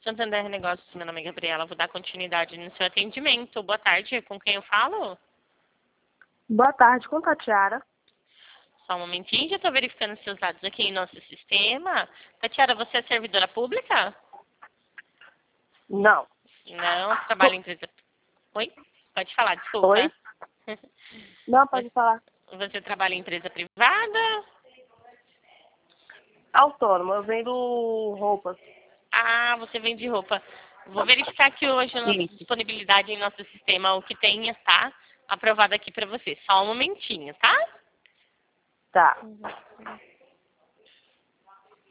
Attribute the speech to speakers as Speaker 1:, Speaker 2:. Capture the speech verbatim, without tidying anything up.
Speaker 1: Santander Negócios, meu nome é Gabriela, vou dar continuidade no seu atendimento. Boa tarde, com quem eu falo?
Speaker 2: Boa tarde, com Tatiara.
Speaker 1: Só um momentinho, já estou verificando seus dados aqui em nosso sistema. Tatiara, você é servidora pública?
Speaker 2: Não.
Speaker 1: Não, trabalha em empresa... Oi? Pode falar, desculpa.
Speaker 2: Oi? Não, pode falar.
Speaker 1: Você trabalha em empresa privada?
Speaker 2: Autônoma, eu vendo roupas.
Speaker 1: Ah, você vende roupa. Vou verificar aqui hoje a nossa
Speaker 2: Isso.
Speaker 1: disponibilidade em nosso sistema, o que tem está aprovado aqui para você. Só um momentinho, tá?
Speaker 2: Tá.